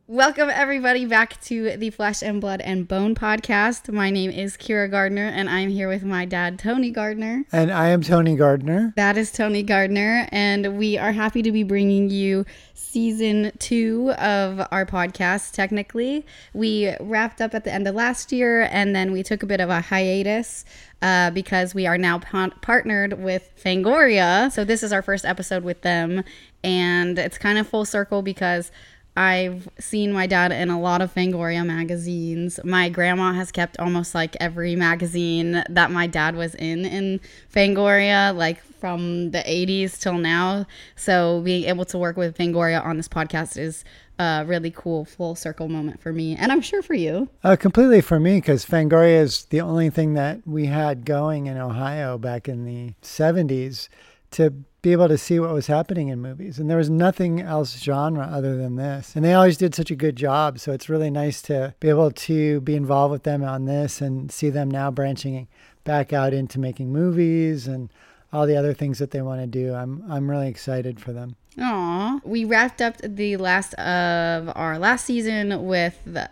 Welcome everybody back to the Flesh and Blood and Bone podcast. My name is Kira Gardner and I'm here with my dad, Tony Gardner. And I am Tony Gardner. That is Tony Gardner, and we are happy to be bringing you season 2 of our podcast. Technically, we wrapped up at the end of last year and then we took a bit of a hiatus because we are now partnered with Fangoria. So this is our first episode with them, and it's kind of full circle because I've seen my dad in a lot of Fangoria magazines. My grandma has kept almost like every magazine that my dad was in Fangoria, like from the 80s till now. So being able to work with Fangoria on this podcast is a really cool full circle moment for me, and I'm sure for you. Completely for me, because Fangoria is the only thing that we had going in Ohio back in the 70s to be able to see what was happening in movies. And there was nothing else genre other than this. And they always did such a good job. So it's really nice to be able to be involved with them on this and see them now branching back out into making movies and all the other things that they want to do. I'm really excited for them. Aw. We wrapped up the last of our last season with the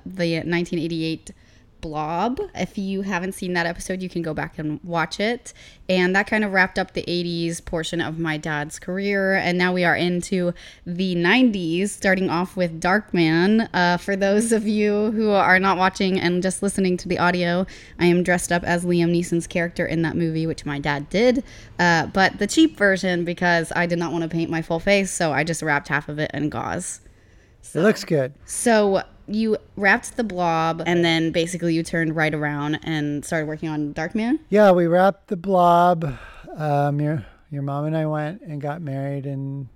1988 Blob. If you haven't seen that episode, you can go back and watch it. And that kind of wrapped up the 80s portion of my dad's career. And now we are into the 90s, starting off with Darkman. For those of you who are not watching and just listening to the audio, I am dressed up as Liam Neeson's character in that movie, which my dad did. But the cheap version, because I did not want to paint my full face, so I just wrapped half of it in gauze. It looks good. So you wrapped the Blob, and then basically you turned right around and started working on Darkman? Yeah, we wrapped the Blob. Your mom and I went and got married and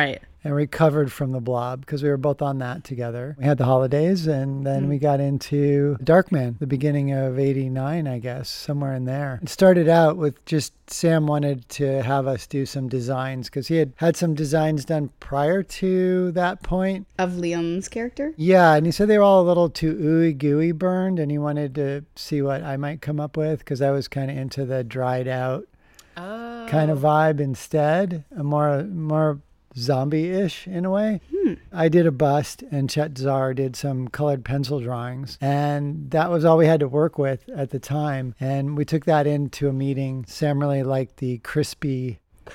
recovered from the Blob because we were both on that together. We had the holidays, and then we got into Darkman, the beginning of 89, I guess, somewhere in there. It started out with just Sam wanted to have us do some designs because he had some designs done prior to that point. Of Liam's character? Yeah, and he said they were all a little too ooey gooey burned, and he wanted to see what I might come up with because I was kind of into the dried out kind of vibe instead, a more zombie-ish in a way. I did a bust, and Chet Zar did some colored pencil drawings, and that was all we had to work with at the time. And we took that into a meeting. Sam really liked the crispy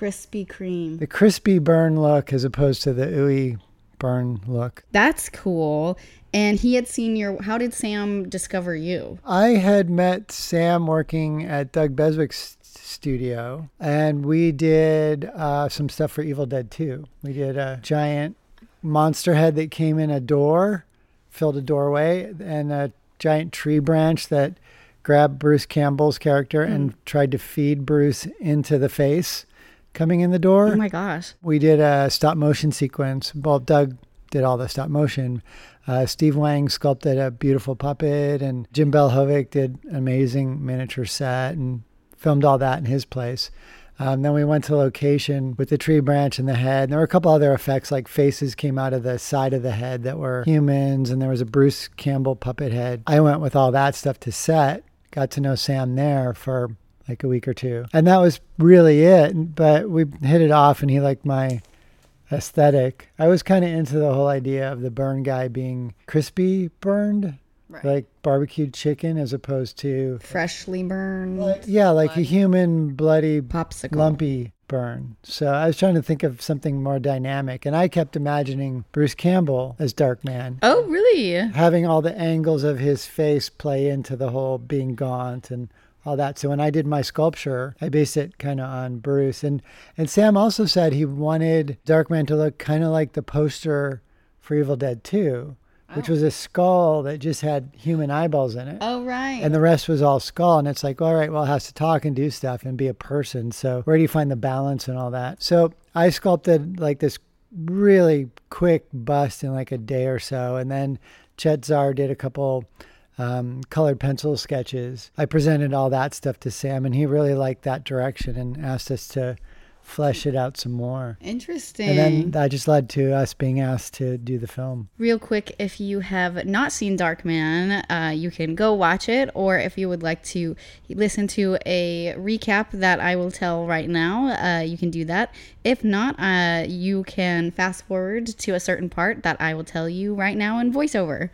cream, the crispy burn look as opposed to the ooey burn look. That's cool. And he had seen how did Sam discover you? I had met Sam working at Doug Beswick's studio, and we did some stuff for Evil Dead 2. We did a giant monster head that came in a door, filled a doorway, and a giant tree branch that grabbed Bruce Campbell's character and tried to feed Bruce into the face coming in the door. Oh my gosh. We did a stop motion sequence. Well, Doug did all the stop motion. Steve Wang sculpted a beautiful puppet, and Jim Belhovic did an amazing miniature set and filmed all that in his place. Then we went to location with the tree branch and the head. And there were a couple other effects, like faces came out of the side of the head that were humans, and there was a Bruce Campbell puppet head. I went with all that stuff to set, got to know Sam there for like a week or two. And that was really it. But we hit it off, and he liked my aesthetic. I was kind of into the whole idea of the burn guy being crispy burned. Right. Like barbecued chicken as opposed to freshly burned. Like a human bloody popsicle, lumpy burn. So I was trying to think of something more dynamic, and I kept imagining Bruce Campbell as Darkman. Oh, really? Having all the angles of his face play into the whole being gaunt and all that. So when I did my sculpture, I based it kind of on Bruce. And Sam also said he wanted Darkman to look kind of like the poster for Evil Dead 2. Which was a skull that just had human eyeballs in it. Oh, right. And the rest was all skull. And it's like, all right, well, it has to talk and do stuff and be a person. So where do you find the balance and all that? So I sculpted like this really quick bust in like a day or so. And then Chet Zar did a couple colored pencil sketches. I presented all that stuff to Sam, and he really liked that direction and asked us to flesh it out some more. Interesting. And then that just led to us being asked to do the film. Real quick, if you have not seen Darkman, you can go watch it, or if you would like to listen to a recap that I will tell right now, you can do that. If not, you can fast forward to a certain part that I will tell you right now in voiceover.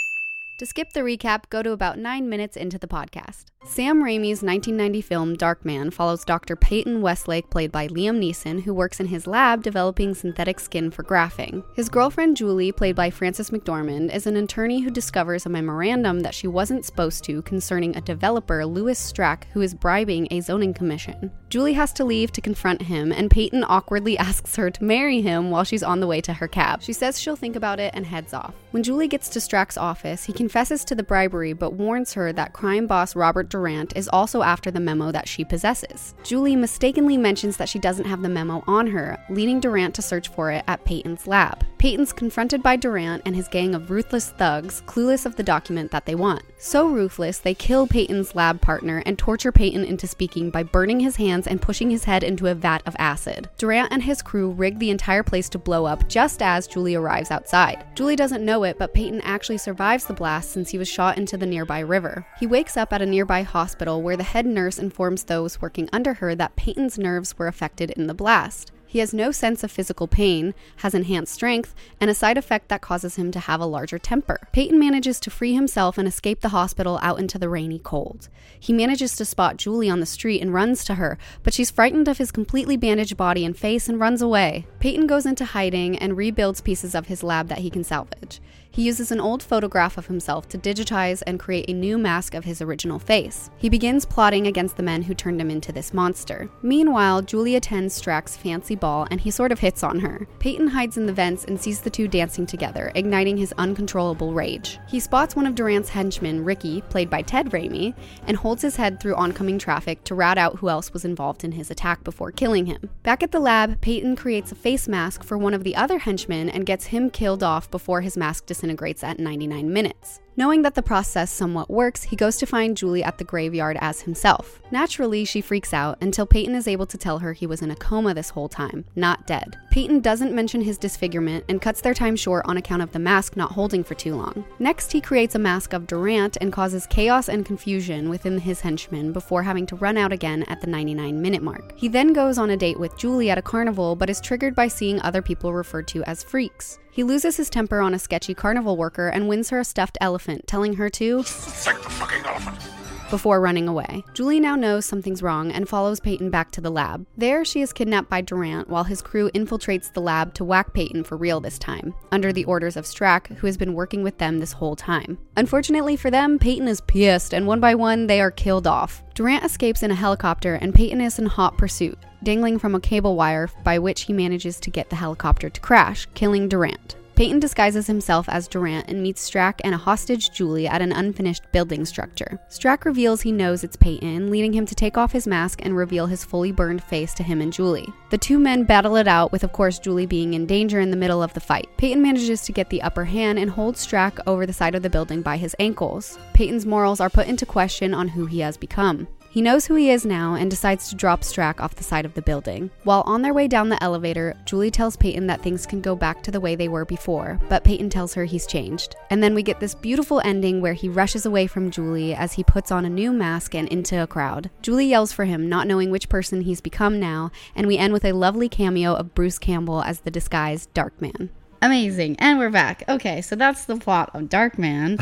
To skip the recap, go to about 9 minutes into the podcast. Sam Raimi's 1990 film Darkman follows Dr. Peyton Westlake, played by Liam Neeson, who works in his lab developing synthetic skin for graphing. His girlfriend Julie, played by Frances McDormand, is an attorney who discovers a memorandum that she wasn't supposed to concerning a developer, Louis Strack, who is bribing a zoning commission. Julie has to leave to confront him, and Peyton awkwardly asks her to marry him while she's on the way to her cab. She says she'll think about it and heads off. When Julie gets to Strack's office, he confesses to the bribery but warns her that crime boss Robert Durant is also after the memo that she possesses. Julie mistakenly mentions that she doesn't have the memo on her, leading Durant to search for it at Peyton's lab. Peyton's confronted by Durant and his gang of ruthless thugs, clueless of the document that they want. So ruthless, they kill Peyton's lab partner and torture Peyton into speaking by burning his hands and pushing his head into a vat of acid. Durant and his crew rig the entire place to blow up just as Julie arrives outside. Julie doesn't know it, but Peyton actually survives the blast since he was shot into the nearby river. He wakes up at a nearby hospital where the head nurse informs those working under her that Peyton's nerves were affected in the blast. He has no sense of physical pain, has enhanced strength, and a side effect that causes him to have a larger temper. Peyton manages to free himself and escape the hospital out into the rainy cold. He manages to spot Julie on the street and runs to her, but she's frightened of his completely bandaged body and face and runs away. Peyton goes into hiding and rebuilds pieces of his lab that he can salvage. He uses an old photograph of himself to digitize and create a new mask of his original face. He begins plotting against the men who turned him into this monster. Meanwhile, Julie attends Strack's fancy ball and he sort of hits on her. Peyton hides in the vents and sees the two dancing together, igniting his uncontrollable rage. He spots one of Durant's henchmen, Ricky, played by Ted Raimi, and holds his head through oncoming traffic to rat out who else was involved in his attack before killing him. Back at the lab, Peyton creates a face mask for one of the other henchmen and gets him killed off before his mask disintegrates at 99 minutes. Knowing that the process somewhat works, he goes to find Julie at the graveyard as himself. Naturally, she freaks out until Peyton is able to tell her he was in a coma this whole time, not dead. Peyton doesn't mention his disfigurement and cuts their time short on account of the mask not holding for too long. Next, he creates a mask of Durant and causes chaos and confusion within his henchmen before having to run out again at the 99-minute mark. He then goes on a date with Julie at a carnival but is triggered by seeing other people referred to as freaks. He loses his temper on a sketchy carnival worker and wins her a stuffed elephant, telling her to thank the fucking elephant before running away. Julie now knows something's wrong and follows Peyton back to the lab. There, she is kidnapped by Durant while his crew infiltrates the lab to whack Peyton for real this time, under the orders of Strack, who has been working with them this whole time. Unfortunately for them, Peyton is pissed, and one by one, they are killed off. Durant escapes in a helicopter, and Peyton is in hot pursuit, dangling from a cable wire by which he manages to get the helicopter to crash, killing Durant. Peyton disguises himself as Durant and meets Strack and a hostage Julie at an unfinished building structure. Strack reveals he knows it's Peyton, leading him to take off his mask and reveal his fully burned face to him and Julie. The two men battle it out, with of course Julie being in danger in the middle of the fight. Peyton manages to get the upper hand and holds Strack over the side of the building by his ankles. Peyton's morals are put into question on who he has become. He knows who he is now and decides to drop Strack off the side of the building. While on their way down the elevator, Julie tells Peyton that things can go back to the way they were before, but Peyton tells her he's changed. And then we get this beautiful ending where he rushes away from Julie as he puts on a new mask and into a crowd. Julie yells for him, not knowing which person he's become now, and we end with a lovely cameo of Bruce Campbell as the disguised Darkman. Amazing. And we're back. Okay, so that's the plot of Darkman.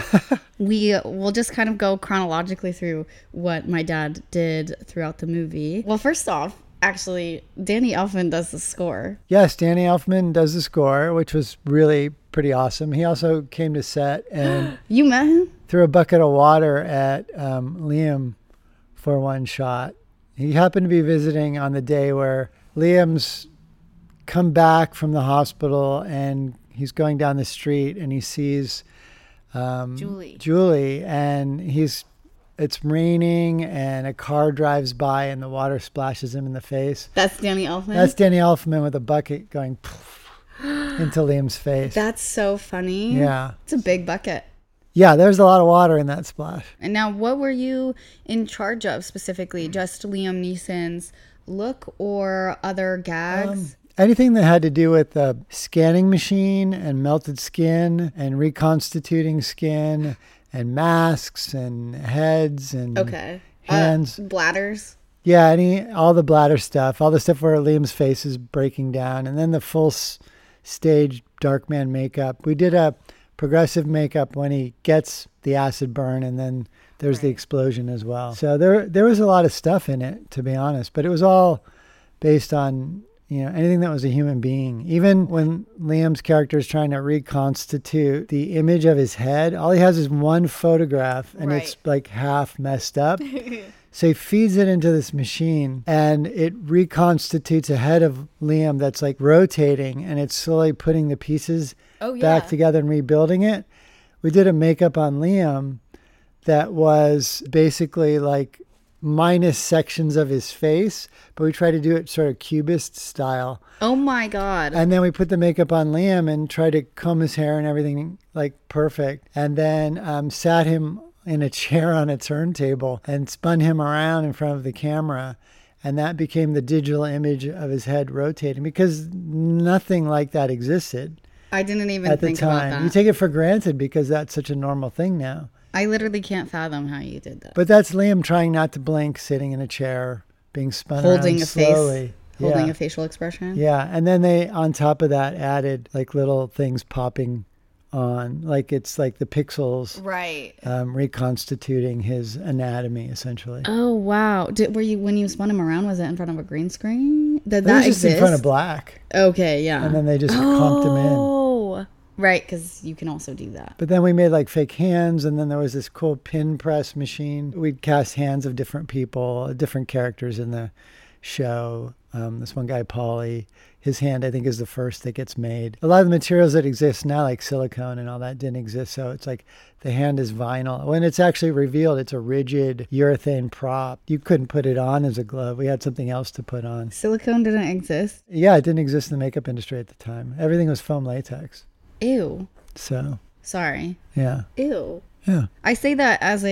We will just kind of go chronologically through what my dad did throughout the movie. Well, first off, actually, Danny Elfman does the score. Yes, Danny Elfman does the score, which was really pretty awesome. He also came to set and You met him? Threw a bucket of water at Liam for one shot. He happened to be visiting on the day where Liam's come back from the hospital and he's going down the street and he sees Julie and it's raining and a car drives by and the water splashes him in the face. That's Danny Elfman? That's Danny Elfman with a bucket going into Liam's face. That's so funny. Yeah. It's a big bucket. Yeah, there's a lot of water in that splash. And now, what were you in charge of specifically? Just Liam Neeson's look or other gags? Anything that had to do with the scanning machine and melted skin and reconstituting skin and masks and heads and hands. Bladders? Yeah, all the bladder stuff, all the stuff where Liam's face is breaking down, and then the full stage Darkman makeup. We did a progressive makeup when he gets the acid burn, and then there's the explosion as well. So there was a lot of stuff in it, to be honest, but it was all based on anything that was a human being. Even when Liam's character is trying to reconstitute the image of his head, all he has is one photograph, and it's like half messed up. So he feeds it into this machine, and it reconstitutes a head of Liam that's like rotating, and it's slowly putting the pieces back together and rebuilding it. We did a makeup on Liam that was basically like minus sections of his face, but we tried to do it sort of cubist style. Oh my God. And then we put the makeup on Liam and tried to comb his hair and everything like perfect. And then sat him in a chair on a turntable and spun him around in front of the camera. And that became the digital image of his head rotating, because nothing like that existed. I didn't even think about that. You take it for granted because that's such a normal thing now. I literally can't fathom how you did that. But that's Liam trying not to blink, sitting in a chair, being spun around slowly. Holding a facial expression. Yeah, and then they, on top of that, added like little things popping on, like it's like the pixels, reconstituting his anatomy essentially. Oh wow! When you spun him around? Was it in front of a green screen? Did that exist? Just in front of black. Okay, yeah. And then they just clumped him in. Oh, right, because you can also do that. But then we made like fake hands, and then there was this cool pin press machine. We'd cast hands of different people, different characters in the show. This one guy, Paulie, his hand I think is the first that gets made. A lot of the materials that exist now, like silicone and all that, didn't exist. So it's like the hand is vinyl. When it's actually revealed, it's a rigid urethane prop. You couldn't put it on as a glove. We had something else to put on. Silicone didn't exist? Yeah, it didn't exist in the makeup industry at the time. Everything was foam latex. Ew. So. Sorry. Yeah. Ew. Yeah. I say that as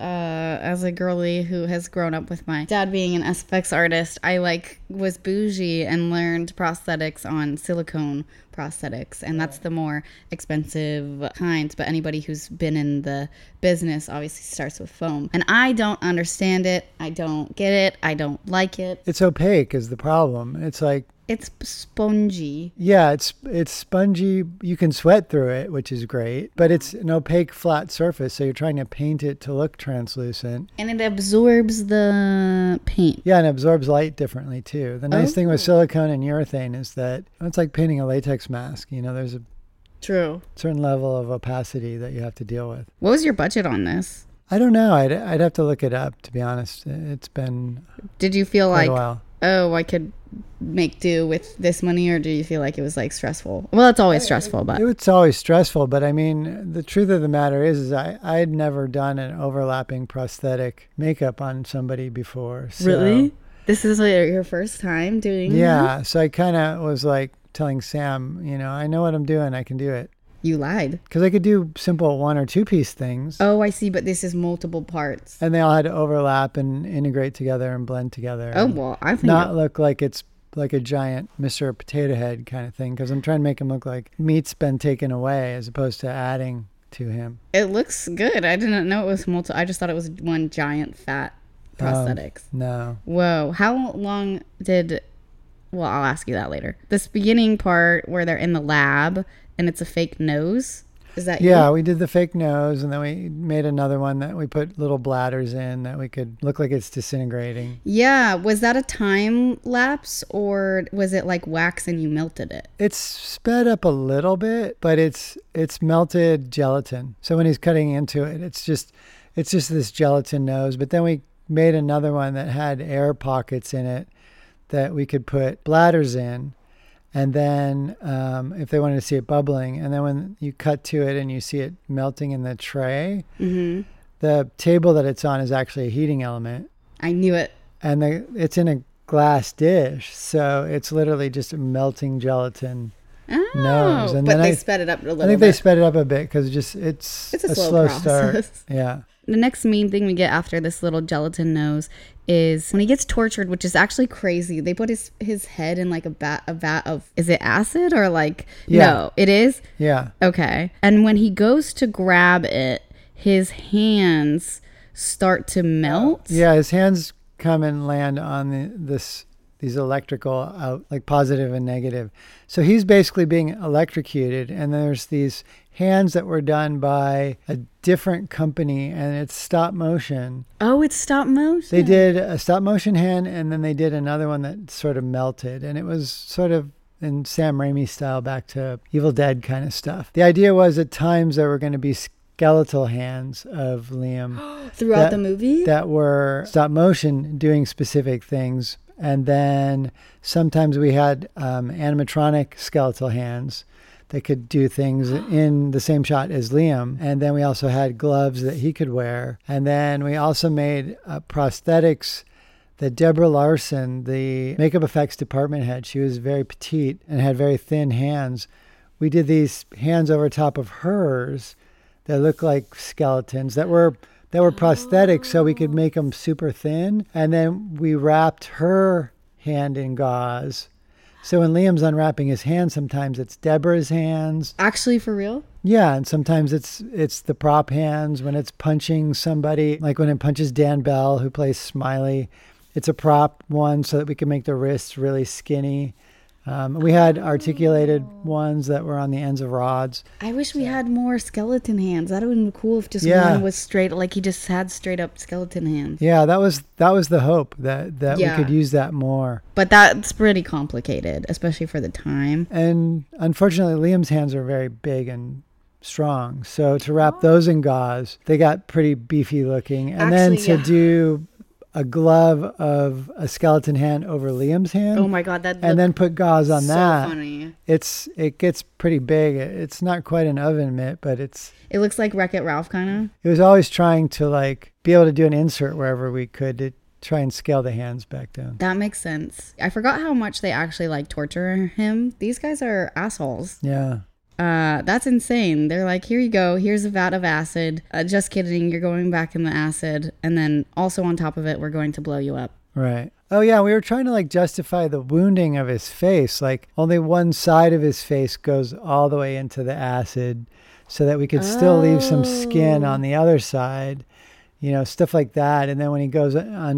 a girly who has grown up with my dad being an SFX artist. I was bougie and learned prosthetics on silicone prosthetics, and that's the more expensive kind. But anybody who's been in the business obviously starts with foam, and I don't understand it. I don't get it. I don't like it. It's opaque is the problem. It's like. It's spongy. Yeah, it's spongy. You can sweat through it, which is great, but it's an opaque flat surface, so you're trying to paint it to look translucent. And it absorbs the paint. Yeah, and it absorbs light differently too. The nice thing with silicone and urethane is that it's like painting a latex mask. There's a certain level of opacity that you have to deal with. What was your budget on this? I don't know. I'd have to look it up, to be honest. It's been Did you feel quite like, a while. Oh, I could make do with this money, or do you feel like it was stressful? Well, it's always stressful, but it's always stressful. But I mean, the truth of the matter is I had never done an overlapping prosthetic makeup on somebody before. So, really? This is your first time doing Yeah. So I kind of was like telling Sam, I know what I'm doing. I can do it. You lied. Because I could do simple 1 or 2 piece things. Oh, I see. But this is multiple parts. And they all had to overlap and integrate together and blend together. Oh, well, I think not look like it's like a giant Mr. Potato Head kind of thing. Because I'm trying to make him look like meat's been taken away as opposed to adding to him. It looks good. I didn't know it was I just thought it was one giant fat prosthetics. No. Whoa. How long did... Well, I'll ask you that later. This beginning part where they're in the lab... And it's a fake nose? Is that you? Yeah, we did the fake nose, and then we made another one that we put little bladders in that we could look like it's disintegrating. Yeah. Was that a time lapse, or was it like wax and you melted it? It's sped up a little bit, but it's melted gelatin. So when he's cutting into it, it's just this gelatin nose. But then we made another one that had air pockets in it that we could put bladders in. And then if they wanted to see it bubbling, and then when you cut to it and you see it melting in the tray, the table that it's on is actually a heating element. I knew it. And it's in a glass dish, so it's literally just a melting gelatin nose. And but they sped it up a little bit. I think they sped it up a bit because it's a slow process. start. Yeah. the next main thing we get after this little gelatin nose is when he gets tortured, which is actually crazy. They put his head in like a vat of, is it acid or like, no, it is? Yeah. Okay. And when he goes to grab it, his hands start to melt. Yeah, his hands come and land on these electrical out, like positive and negative. So he's basically being electrocuted, and there's these hands that were done by a different company, and it's stop motion. Oh, it's stop motion. They did a stop motion hand, and then they did another one that sort of melted, and it was sort of in Sam Raimi style, back to Evil Dead kind of stuff. The idea was at times there were going to be skeletal hands of Liam throughout the movie that were stop motion doing specific things. And then sometimes we had animatronic skeletal hands that could do things in the same shot as Liam. And then we also had gloves that he could wear. And then we also made prosthetics that Deborah Larson, the makeup effects department head, she was very petite and had very thin hands. We did these hands over top of hers that looked like skeletons that were prosthetics, so we could make them super thin. And then we wrapped her hand in gauze. So when Liam's unwrapping his hand, sometimes it's Deborah's hands. Actually, for real? Yeah, and sometimes it's the prop hands when it's punching somebody, like when it punches Dan Bell, who plays Smiley. It's a prop one so that we can make the wrists really skinny. We had articulated ones that were on the ends of rods. I wish we had more skeleton hands. That would have been cool if just one was straight, like he just had straight up skeleton hands. Yeah, that was the hope that we could use that more. But that's pretty complicated, especially for the time. And unfortunately, Liam's hands are very big and strong. So to wrap those in gauze, they got pretty beefy looking. And then to do a glove of a skeleton hand over Liam's hand. Oh my God, and then put gauze on that. So funny. It gets pretty big. It's not quite an oven mitt, but it looks like Wreck-It Ralph kind of. It was always trying to like be able to do an insert wherever we could to try and scale the hands back down. That makes sense. I forgot how much they actually like torture him. These guys are assholes. Yeah. That's insane. They're like, here you go. Here's a vat of acid. Just kidding. You're going back in the acid. And then also on top of it, we're going to blow you up. Right. Oh, yeah. We were trying to like justify the wounding of his face. Like only one side of his face goes all the way into the acid so that we could still leave some skin on the other side, stuff like that. And then when he goes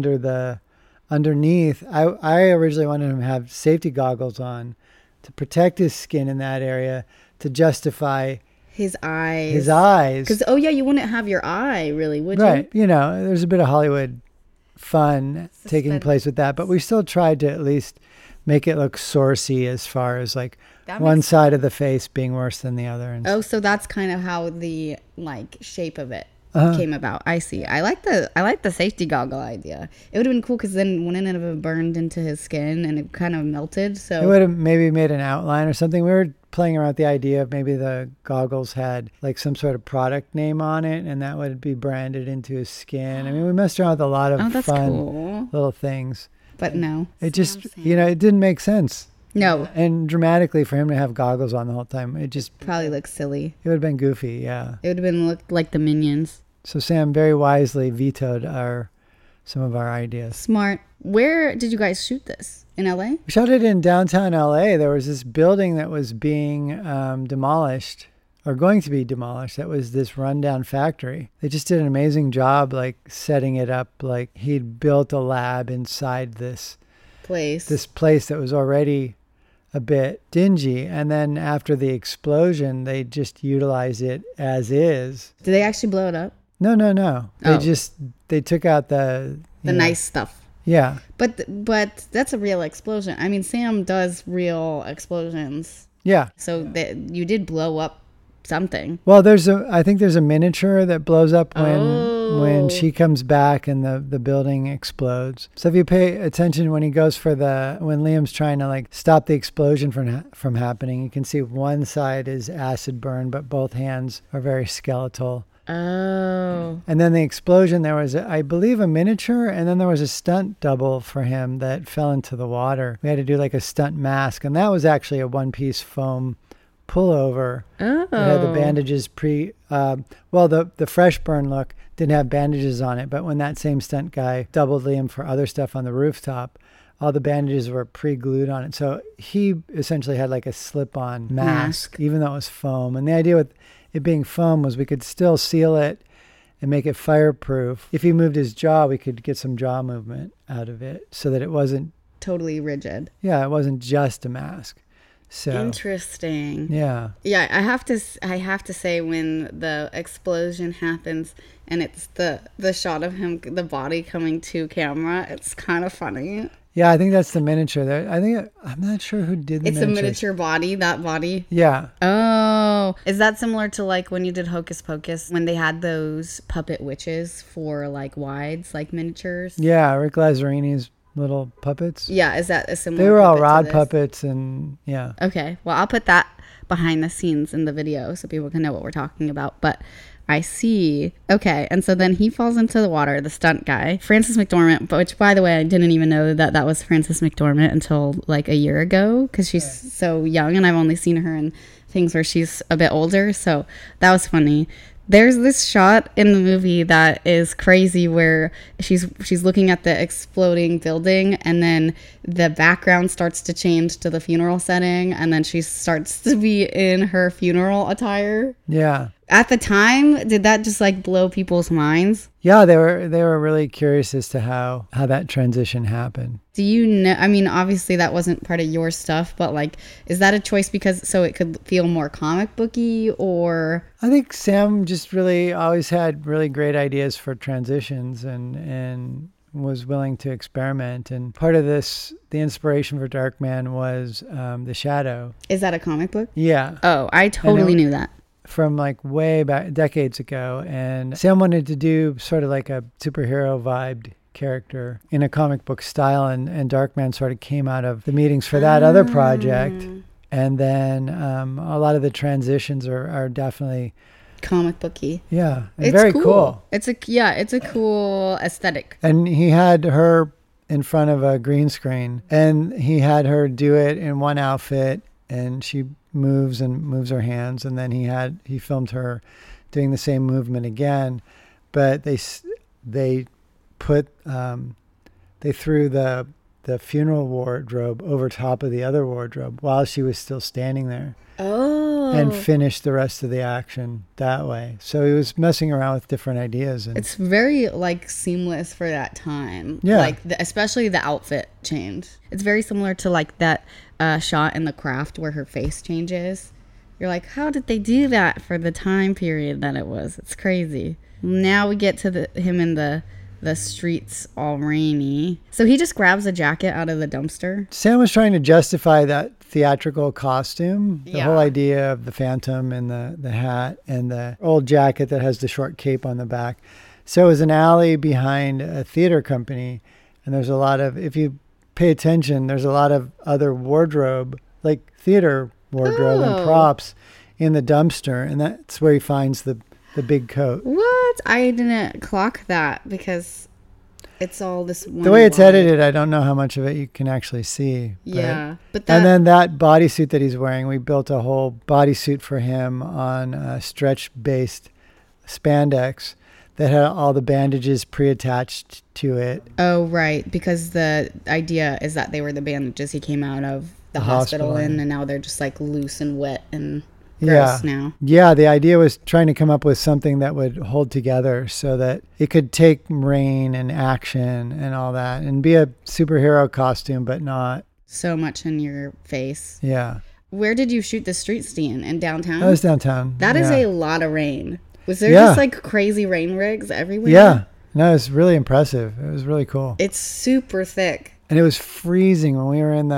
underneath, I originally wanted him to have safety goggles on to protect his skin in that area, to justify his eyes. Because, you wouldn't have your eye, really, would you? Right. There's a bit of Hollywood fun taking place with that, but we still tried to at least make it look sourcey as far as like one side of the face being worse than the other. And so that's kind of how the like shape of it came about. I see. I like the safety goggle idea. It would have been cool because then wouldn't it have burned into his skin and it kind of melted? So it would have maybe made an outline or something. We were playing around with the idea of maybe the goggles had like some sort of product name on it and that would be branded into his skin. I mean, we messed around with a lot of fun little things. But no. It just, it didn't make sense. No. And dramatically for him to have goggles on the whole time, it just probably looks silly. It would have been goofy, yeah. It would have been looked like the Minions. So Sam very wisely vetoed some of our ideas. Smart. Where did you guys shoot this? In LA? We shot it in downtown LA. There was this building that was being demolished or going to be demolished. That was this rundown factory. They just did an amazing job like setting it up. Like he'd built a lab inside this place that was already a bit dingy. And then after the explosion, they just utilized it as is. Did they actually blow it up? No. They took out the nice stuff. Yeah. But that's a real explosion. I mean, Sam does real explosions. Yeah. So you did blow up something. Well, I think there's a miniature that blows up when she comes back and the building explodes. So if you pay attention when he goes when Liam's trying to like stop the explosion from happening, you can see one side is acid burn, but both hands are very skeletal. Oh. And then the explosion, there was, I believe, a miniature, and then there was a stunt double for him that fell into the water. We had to do like a stunt mask, and that was actually a one-piece foam pullover. Oh. It had the bandages the fresh burn look didn't have bandages on it, but when that same stunt guy doubled Liam for other stuff on the rooftop, all the bandages were pre-glued on it. So he essentially had like a slip-on mask, even though it was foam. And the idea with it being foam was we could still seal it and make it fireproof. If he moved his jaw, we could get some jaw movement out of it so that it wasn't totally rigid. Yeah, it wasn't just a mask. So interesting. Yeah. Yeah, I have to say, when the explosion happens and it's the shot of him, the body coming to camera, it's kind of funny. Yeah, I think that's the miniature. I'm not sure who did the It's miniatures. a miniature body, that body? Yeah. Oh. Is that similar to like when you did Hocus Pocus, when they had those puppet witches for like wides, like miniatures? Yeah, Rick Lazarini's little puppets. Yeah, is that a similar They were all puppet to rod this? puppets and yeah. Okay, well, I'll put that behind the scenes in the video so people can know what we're talking about. But I see. Okay, and so then he falls into the water, the stunt guy, Frances McDormand, which, by the way, I didn't even know that was Frances McDormand until like a year ago, because she's so young, and I've only seen her in things where she's a bit older, so that was funny. There's this shot in the movie that is crazy where she's looking at the exploding building, and then the background starts to change to the funeral setting, and then she starts to be in her funeral attire. Yeah. At the time, did that just like blow people's minds? Yeah, they were really curious as to how that transition happened. Do you know, I mean, obviously that wasn't part of your stuff, but like, is that a choice because so it could feel more comic booky, or? I think Sam just really always had really great ideas for transitions and was willing to experiment. And part of this, the inspiration for Darkman was The Shadow. Is that a comic book? Yeah. Oh, I totally knew that. From like way back, decades ago. And Sam wanted to do sort of like a superhero vibed character in a comic book style, and Darkman sort of came out of the meetings for that other project. And then a lot of the transitions are definitely comic booky. Yeah, it's very cool. It's a cool aesthetic. And he had her in front of a green screen, and he had her do it in one outfit, and she moves her hands, and then he filmed her doing the same movement again, but they put they threw the funeral wardrobe over top of the other wardrobe while she was still standing there. Oh. And finished the rest of the action that way. So he was messing around with different ideas. And it's very like seamless for that time. Yeah. Like especially the outfit change. It's very similar to like that shot in The Craft where her face changes. You're like, how did they do that for the time period that it was? It's crazy. Now we get to him in the streets all rainy. So he just grabs a jacket out of the dumpster. Sam was trying to justify that theatrical costume, the Yeah. whole idea of the Phantom and the hat and the old jacket that has the short cape on the back. So it was an alley behind a theater company, and there's a lot of, if you pay attention, there's a lot of other wardrobe, like theater wardrobe and props in the dumpster, and that's where he finds the big coat. What? I didn't clock that because it's all this one The way it's line. edited, I don't know how much of it you can actually see. Yeah. But And then that bodysuit that he's wearing, we built a whole bodysuit for him on stretch-based spandex that had all the bandages pre-attached to it. Oh, right. Because the idea is that they were the bandages he came out of the hospital in, and now they're just like loose and wet and gross now. Yeah, the idea was trying to come up with something that would hold together so that it could take rain and action and all that and be a superhero costume, but not so much in your face. Yeah. Where did you shoot the street scene? In downtown? That was downtown. That is yeah. a lot of rain. Was there just like crazy rain rigs everywhere? Yeah. No, it was really impressive. It was really cool. It's super thick. And it was freezing when we were in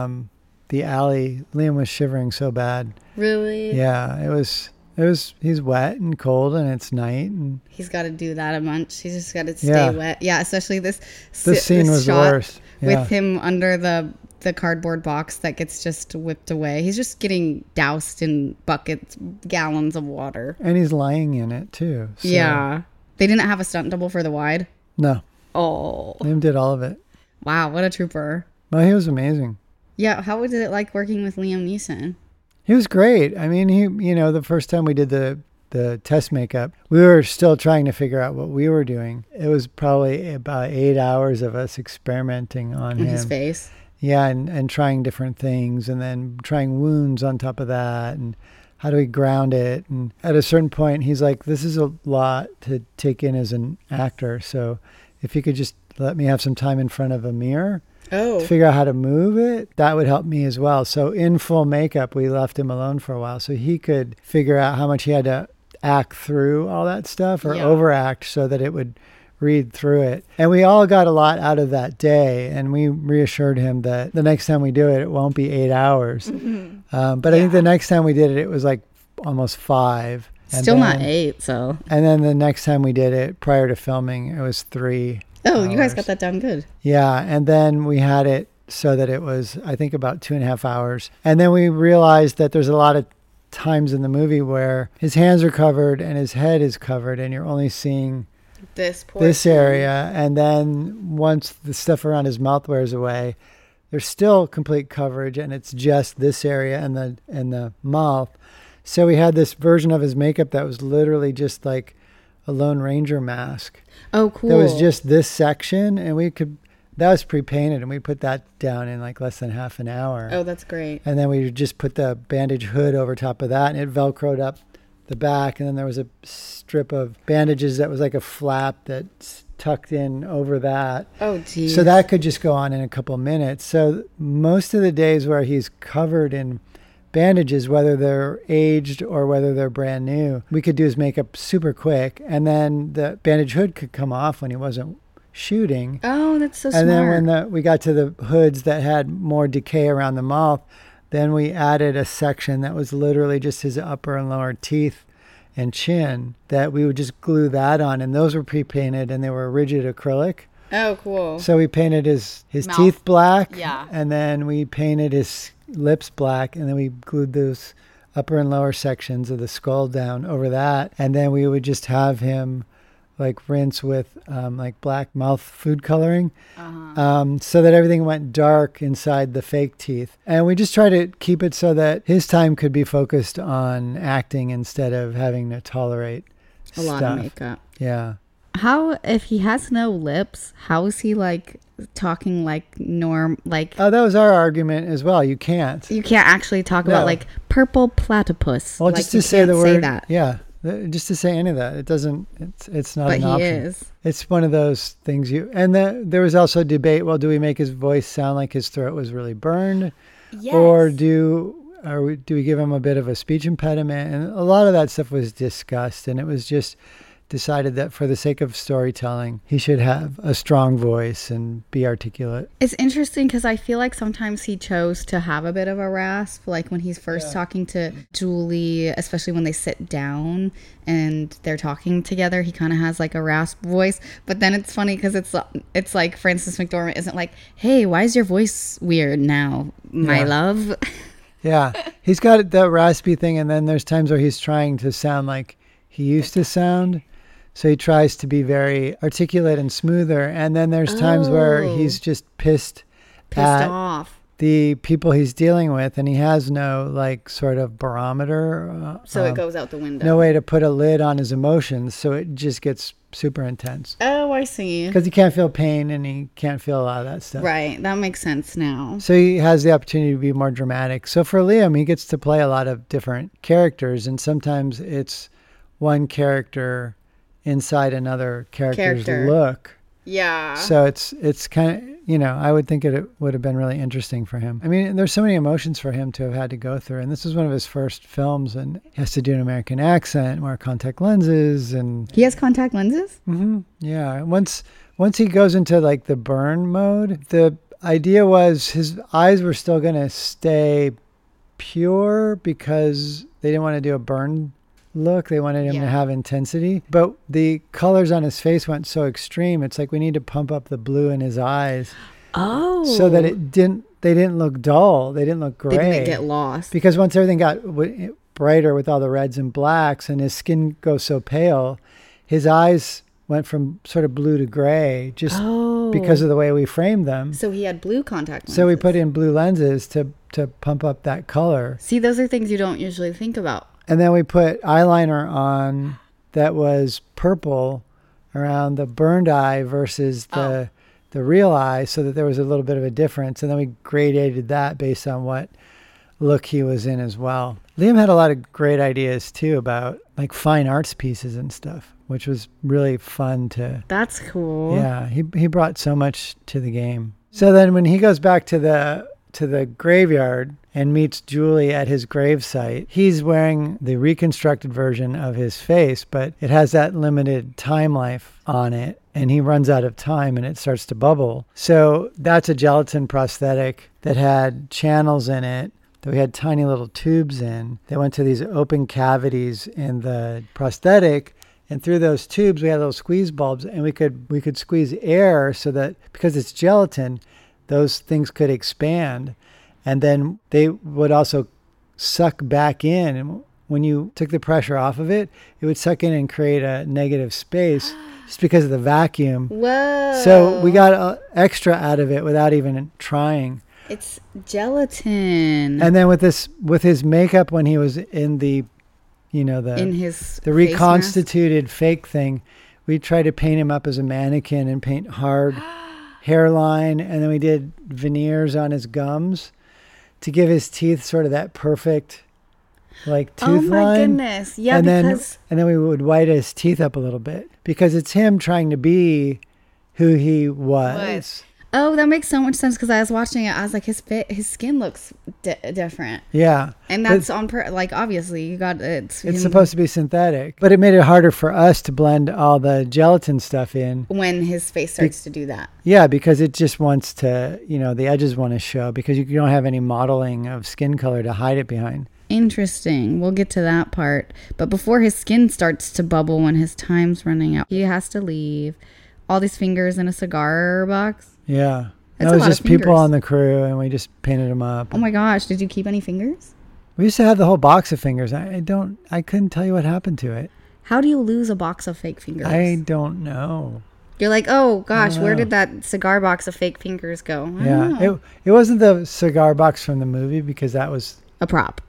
the alley. Liam was shivering so bad. Really? Yeah, it was he's wet and cold, and it's night, and he's got to do that a bunch. He's just got to stay wet. Yeah, especially this scene was the worst. Yeah. With him under the cardboard box that gets just whipped away. He's just getting doused in buckets, gallons of water. And he's lying in it too. So. Yeah. They didn't have a stunt double for the wide? No. Oh. Liam did all of it. Wow, what a trooper. Well, he was amazing. Yeah, how was it like working with Liam Neeson? He was great. I mean, the first time we did the test makeup, we were still trying to figure out what we were doing. It was probably about 8 hours of us experimenting on him. His face. Yeah, and trying different things, and then trying wounds on top of that, and how do we ground it? And at a certain point, he's like, this is a lot to take in as an actor. So if you could just let me have some time in front of a mirror to figure out how to move it, that would help me as well. So in full makeup, we left him alone for a while so he could figure out how much he had to act through all that stuff or overact so that it would read through it. And we all got a lot out of that day, and we reassured him that the next time we do it, it won't be 8 hours. But I think the next time we did it, it was like almost 5. Still not 8, so. And then the next time we did it, prior to filming, it was 3 hours. You guys got that down good. Yeah, and then we had it so that it was, I think, about 2.5 hours. And then we realized that there's a lot of times in the movie where his hands are covered and his head is covered, and you're only seeing this area. And then once the stuff around his mouth wears away, there's still complete coverage, and it's just this area and the mouth. So we had this version of his makeup that was literally just like a Lone Ranger mask. Oh, cool. That was just this section, and that was pre-painted, and we put that down in like less than half an hour. Oh, that's great. And then we just put the bandage hood over top of that, and it Velcroed up the back, and then there was a strip of bandages that was like a flap that's tucked in over that. Oh, geez. So that could just go on in a couple of minutes. So most of the days where he's covered in bandages, whether they're aged or whether they're brand new, we could do his makeup super quick, and then the bandage hood could come off when he wasn't shooting. Oh, that's so smart. And then when we got to the hoods that had more decay around the mouth, then we added a section that was literally just his upper and lower teeth and chin, that we would just glue that on, and those were pre-painted, and they were rigid acrylic. Oh, cool. So we painted his teeth black, yeah, and then we painted his lips black, and then we glued those upper and lower sections of the skull down over that, and then we would just have him like rinse with like black mouth food coloring, so that everything went dark inside the fake teeth. And we just try to keep it so that his time could be focused on acting instead of having to tolerate a lot of makeup. Yeah. How, if he has no lips, how is he like talking like that was our argument as well. You can't actually talk about like purple platypus. Well, like, just to say the word, that. Yeah. Just to say any of that, it's not but an option. But he is. It's one of those things there was also debate. Well, do we make his voice sound like his throat was really burned, or do we give him a bit of a speech impediment? And a lot of that stuff was discussed, and it was just decided that for the sake of storytelling, he should have a strong voice and be articulate. It's interesting because I feel like sometimes he chose to have a bit of a rasp, like when he's first talking to Julie, especially when they sit down and they're talking together, he kind of has like a rasp voice. But then it's funny because it's like Frances McDormand isn't like, hey, why is your voice weird now, my love? Yeah, he's got that raspy thing, and then there's times where he's trying to sound like he used to sound. So he tries to be very articulate and smoother. And then there's times where he's just pissed off the people he's dealing with, and he has no like sort of barometer. So it goes out the window. No way to put a lid on his emotions. So it just gets super intense. Oh, I see. Because he can't feel pain, and he can't feel a lot of that stuff. Right. That makes sense now. So he has the opportunity to be more dramatic. So for Liam, he gets to play a lot of different characters, and sometimes it's one character inside another character's look. Yeah. So it's kind of, I would think it would have been really interesting for him. I mean, there's so many emotions for him to have had to go through. And this was one of his first films, and he has to do an American accent, wear contact lenses. And he has contact lenses? Mm-hmm. Yeah. Once he goes into like the burn mode, the idea was his eyes were still going to stay pure because they didn't want to do a burn look. They wanted him to have intensity, but the colors on his face went so extreme. It's like we need to pump up the blue in his eyes, so that they didn't look dull. They didn't look gray. They didn't get lost. Because once everything got brighter with all the reds and blacks, and his skin goes so pale, his eyes went from sort of blue to gray just Oh. because of the way we framed them. So he had blue contact lenses. So we put in blue lenses to pump up that color. See, those are things you don't usually think about. And then we put eyeliner on that was purple around the burned eye versus the real eye, so that there was a little bit of a difference. And then we gradated that based on what look he was in as well. Liam had a lot of great ideas too about like fine arts pieces and stuff, which was really fun to... That's cool. Yeah, he brought so much to the game. So then when he goes back to the graveyard and meets Julie at his gravesite, he's wearing the reconstructed version of his face, but it has that limited time life on it, and he runs out of time and it starts to bubble. So that's a gelatin prosthetic that had channels in it that we had tiny little tubes in. They went to these open cavities in the prosthetic, and through those tubes we had little squeeze bulbs, and we could squeeze air so that, because it's gelatin, those things could expand, and then they would also suck back in. And when you took the pressure off of it, it would suck in and create a negative space just because of the vacuum. Whoa. So we got extra out of it without even trying. It's gelatin. And then with his makeup, when he was in the, in his the reconstituted fake thing, we tried to paint him up as a mannequin and paint hard hairline, and then we did veneers on his gums to give his teeth sort of that perfect like tooth line. Oh my goodness. Yeah, and because... then we would whiten his teeth up a little bit because it's him trying to be who he was. Oh, that makes so much sense, because I was watching it. I was like, his skin looks different. Yeah. And that's obviously, you got it's supposed to be synthetic. But it made it harder for us to blend all the gelatin stuff in. When his face starts to do that. Yeah, because it just wants to, the edges want to show, because you don't have any modeling of skin color to hide it behind. Interesting. We'll get to that part. But before his skin starts to bubble when his time's running out, he has to leave. All these fingers in a cigar box. Yeah. That's that was a lot just of fingers. people on the crew, and we just painted them up. Oh my gosh, did you keep any fingers? We used to have the whole box of fingers. I couldn't tell you what happened to it. How do you lose a box of fake fingers? I don't know. You're like, oh gosh, where did that cigar box of fake fingers go? I don't know. It wasn't the cigar box from the movie, because that was a prop.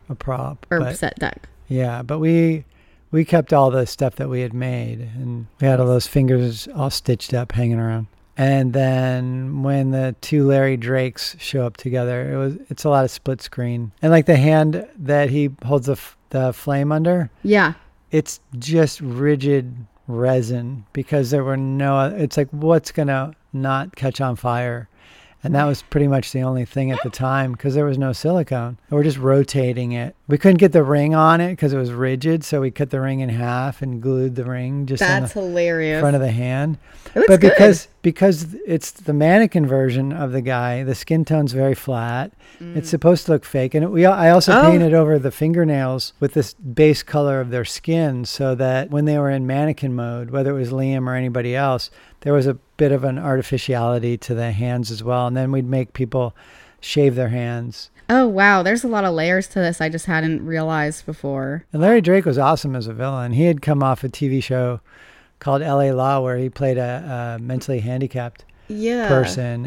Or set deck. Yeah, but we kept all the stuff that we had made, and we had all those fingers all stitched up hanging around. And then when the two Larry Drakes show up together, it's a lot of split screen. And like the hand that he holds the flame under, yeah, it's just rigid resin, because there were it's like, what's gonna not catch on fire? And that was pretty much the only thing at the time, because there was no silicone. We're just rotating it. We couldn't get the ring on it because it was rigid, so we cut the ring in half and glued the ring just on the hilarious. Front of the hand. It looks but good. because it's the mannequin version of the guy, the skin tone's very flat. It's supposed to look fake. And I also painted over the fingernails with this base color of their skin, so that when they were in mannequin mode, whether it was Liam or anybody else, there was a bit of an artificiality to the hands as well. And then we'd make people shave their hands. Oh, wow. There's a lot of layers to this I just hadn't realized before. And Larry Drake was awesome as a villain. He had come off a TV show called LA Law, where he played a mentally handicapped person,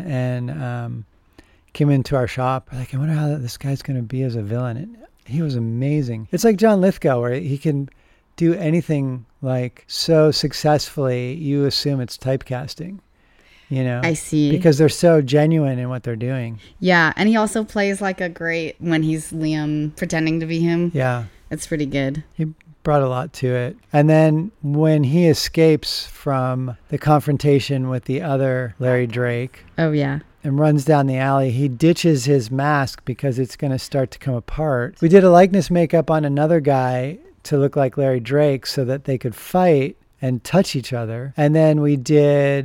and came into our shop. Like, I wonder how this guy's going to be as a villain. And he was amazing. It's like John Lithgow, where he can do anything like so successfully, you assume it's typecasting. I see. Because they're so genuine in what they're doing. Yeah, and he also plays like a great, when he's Liam pretending to be him. Yeah. It's pretty good. He brought a lot to it. And then when he escapes from the confrontation with the other Larry Drake. Oh, yeah. And runs down the alley, he ditches his mask because it's going to start to come apart. We did a likeness makeup on another guy to look like Larry Drake so that they could fight and touch each other. And then we did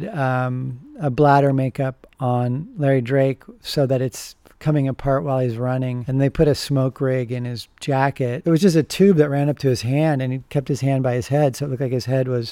a bladder makeup on Larry Drake so that it's coming apart while he's running. And they put a smoke rig in his jacket. It was just a tube that ran up to his hand, and he kept his hand by his head, so it looked like his head was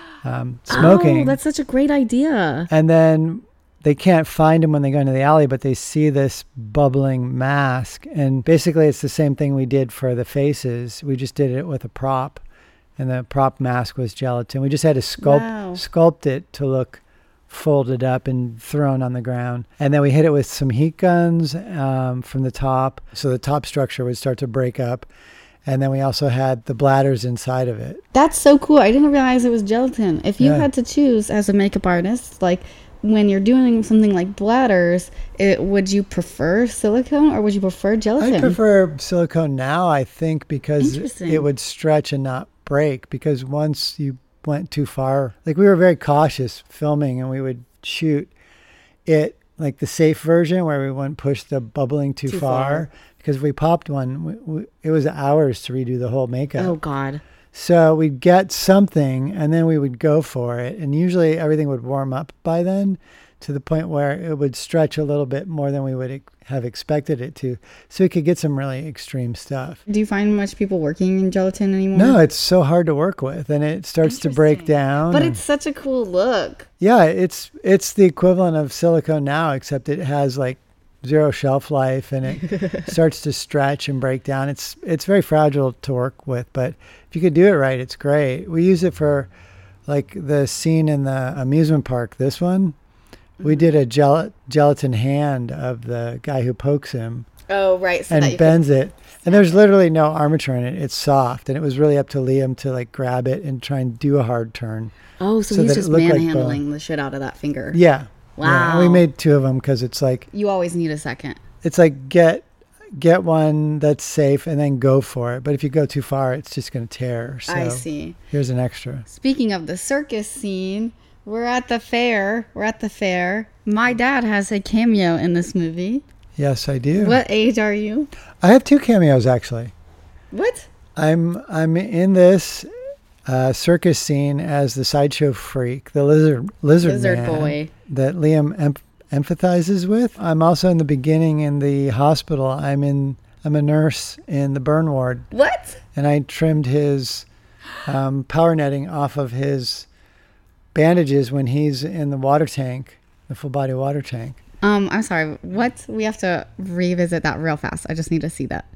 smoking. Oh, that's such a great idea. And then they can't find him when they go into the alley, but they see this bubbling mask. And basically it's the same thing we did for the faces. We just did it with a prop. and the prop mask was gelatin. We just had to sculpt it to look folded up and thrown on the ground. And then we hit it with some heat guns from the top, so the top structure would start to break up. And then we also had the bladders inside of it. That's so cool. I didn't realize it was gelatin. If you had to choose as a makeup artist, like when you're doing something like bladders, would you prefer silicone or would you prefer gelatin? I prefer silicone now, I think, because it would stretch and not break. Because once you went too far, like we were very cautious filming, and we would shoot it like the safe version where we wouldn't push the bubbling too far. Because if we popped one, it was hours to redo the whole makeup. Oh, God. So we'd get something, and then we would go for it. And usually everything would warm up by then to the point where it would stretch a little bit more than we would have expected it to. So we could get some really extreme stuff. Do you find much people working in gelatin anymore? No, it's so hard to work with, and it starts to break down. But it's such a cool look. Yeah, it's the equivalent of silicone now, except it has like 0 shelf life, and it starts to stretch and break down. It's very fragile to work with, but if you could do it right, it's great. We use it for like the scene in the amusement park. This one, we did a gelatin hand of the guy who pokes him. Oh, right. So and bends it. And there's literally no armature in it. It's soft. And it was really up to Liam to like grab it and try and do a hard turn. Oh, so he's just manhandling the shit out of that finger. Yeah. Wow. Yeah. And we made 2 of them because it's like... You always need a second. It's like get one that's safe and then go for it. But if you go too far, it's just going to tear. So I see. Here's an extra. Speaking of the circus scene... We're at the fair. My dad has a cameo in this movie. Yes, I do. What age are you? I have 2 cameos, actually. What? I'm in this circus scene as the sideshow freak, the lizard man boy that Liam empathizes with. I'm also in the beginning in the hospital. I'm a nurse in the burn ward. What? And I trimmed his power netting off of his bandages when he's in the water tank, the full body water tank. I'm sorry. What? We have to revisit that real fast. I just need to see that.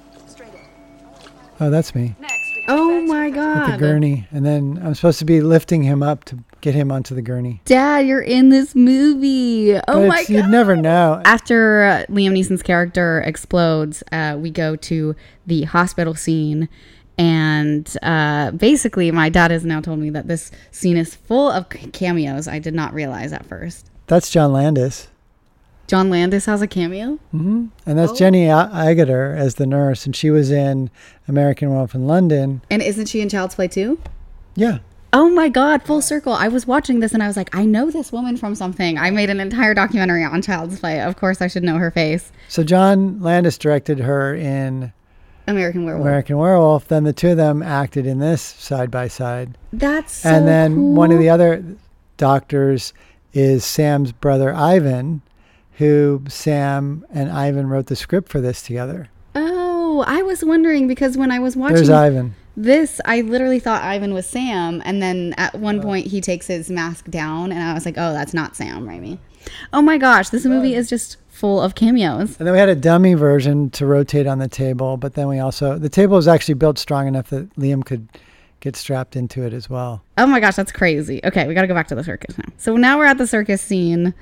Oh, that's me. Oh my God. With the gurney. And then I'm supposed to be lifting him up to get him onto the gurney. Dad, you're in this movie. Oh my God. You'd never know. After Liam Neeson's character explodes, we go to the hospital scene. And basically, my dad has now told me that this scene is full of cameos. I did not realize at first. That's John Landis. John Landis has a cameo? Mm-hmm. And that's Jenny Agutter as the nurse. And she was in American Werewolf in London. And isn't she in Child's Play too? Yeah. Oh my God, full circle. I was watching this and I was like, I know this woman from something. I made an entire documentary on Child's Play. Of course, I should know her face. So John Landis directed her in... American Werewolf. Then the 2 of them acted in this side by side. That's so And then cool. One of the other doctors is Sam's brother Ivan, who Sam and Ivan wrote the script for this together. Oh, I was wondering because when I was watching There's Ivan. This, I literally thought Ivan was Sam, and then at one point he takes his mask down and I was like, oh, that's not Sam Raimi. Oh my gosh, this movie is just full of cameos. And then we had a dummy version to rotate on the table, but then the table was actually built strong enough that Liam could get strapped into it as well. Oh my gosh, that's crazy. Okay, we got to go back to the circus now. So now we're at the circus scene,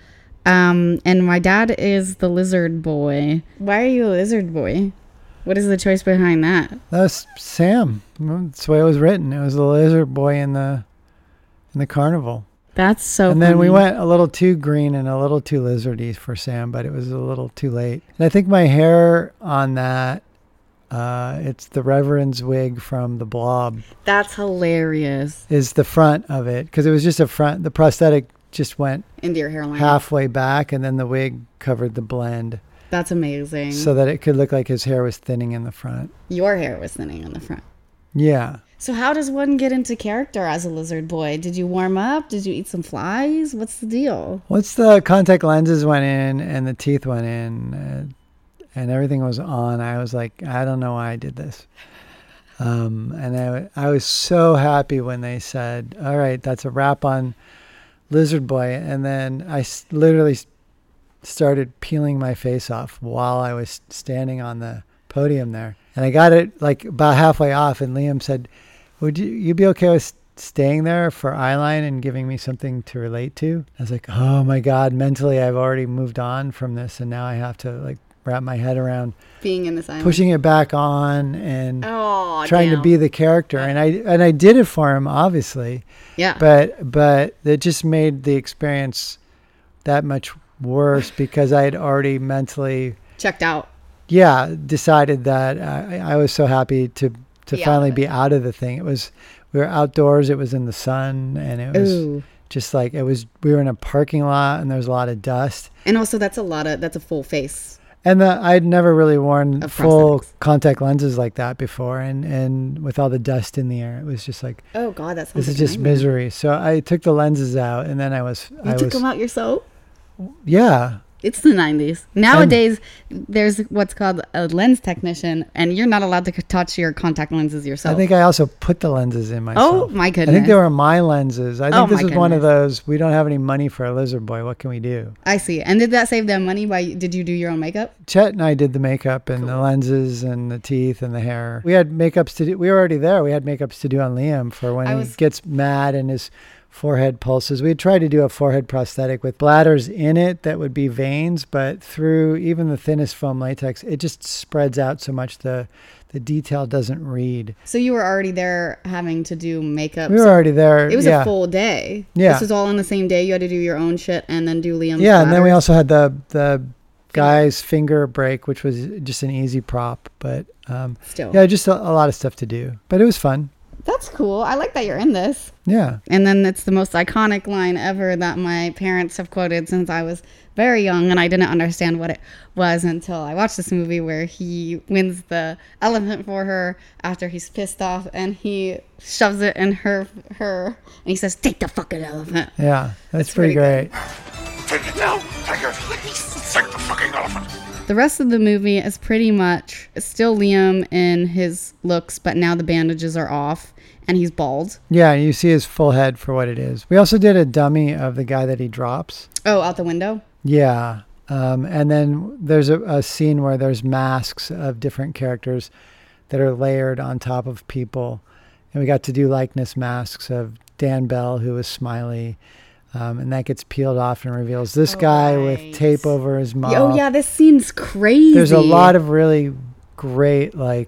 and my dad is the lizard boy. Why are you a lizard boy? What is the choice behind that? That's Sam. That's the way it was written. It was the lizard boy in the carnival. That's so And then funny. we went a little too green and a little too lizardy for Sam, but it was a little too late. And I think my hair on that, it's the Reverend's wig from The Blob. That's hilarious. Is the front of it. Because it was just a front. The prosthetic just went into your hairline halfway back, and then the wig covered the blend. That's amazing. So that it could look like his hair was thinning in the front. Your hair was thinning in the front. Yeah. So how does one get into character as a lizard boy? Did you warm up? Did you eat some flies? What's the deal? Once the contact lenses went in and the teeth went in and everything was on, I was like, I don't know why I did this. And I was so happy when they said, all right, that's a wrap on Lizard Boy. And then I literally started peeling my face off while I was standing on the podium there. And I got it like about halfway off, and Liam said, would you be okay with staying there for eyeline and giving me something to relate to? I was like, oh my God, mentally I've already moved on from this, and now I have to like wrap my head around being in this island, pushing it back on and trying to be the character. And I did it for him, obviously. Yeah. But it just made the experience that much worse because I had already mentally checked out. Yeah, decided that I was so happy to finally be out of the thing. We were outdoors. It was in the sun, and it was just like we were in a parking lot, and there was a lot of dust. And also, that's a full face. And I'd never really worn full contact lenses like that before, and with all the dust in the air, it was just like, oh God, that's this is just misery. So I took the lenses out, and then I took them out yourself? Yeah. It's the 90s. Nowadays, there's what's called a lens technician, and you're not allowed to touch your contact lenses yourself. I think I also put the lenses in myself. Oh, my goodness. I think they were my lenses. I think this was one of those, we don't have any money for a lizard boy. What can we do? I see. And did that save them money? Did you do your own makeup? Chet and I did the makeup and the lenses and the teeth and the hair. We had makeups to do. We were already there. We had makeups to do on Liam for when he gets mad and his forehead pulses. We'd try to do a forehead prosthetic with bladders in it that would be veins, but through even the thinnest foam latex, it just spreads out so much the detail doesn't read. So you were already there having to do makeup. We were already there. It was a full day. Yeah. This was all on the same day. You had to do your own shit and then do Liam's bladders. And then we also had the guy's finger break, which was just an easy prop, but still. Yeah, just a lot of stuff to do, but it was fun. That's cool. I like that you're in this. Yeah. And then it's the most iconic line ever that my parents have quoted since I was very young, and I didn't understand what it was until I watched this movie where he wins the elephant for her after he's pissed off, and he shoves it in her and he says, "Take the fucking elephant." Yeah, that's pretty great. Take it now. Take it. Take the fucking elephant. The rest of the movie is pretty much still Liam in his looks, but now the bandages are off and he's bald. Yeah, you see his full head for what it is. We also did a dummy of the guy that he drops. Oh, out the window? Yeah. And then there's a scene where there's masks of different characters that are layered on top of people. And we got to do likeness masks of Dan Bell, who was Smiley. And that gets peeled off and reveals this guy with tape over his mouth. Oh, yeah, this scene's crazy. There's a lot of really great, like,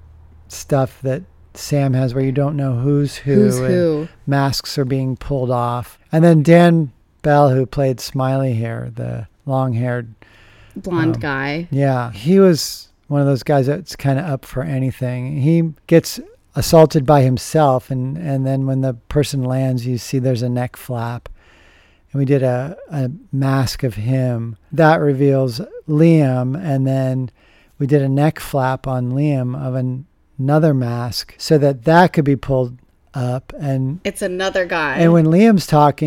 stuff that Sam has where you don't know who's who. Masks are being pulled off. And then Dan Bell, who played Smiley here, the long-haired blonde guy. Yeah, he was one of those guys that's kind of up for anything. He gets assaulted by himself, and then when the person lands, you see there's a neck flap. And we did a mask of him. That reveals Liam, and then we did a neck flap on Liam of another mask so that could be pulled up. And it's another guy. And when Liam's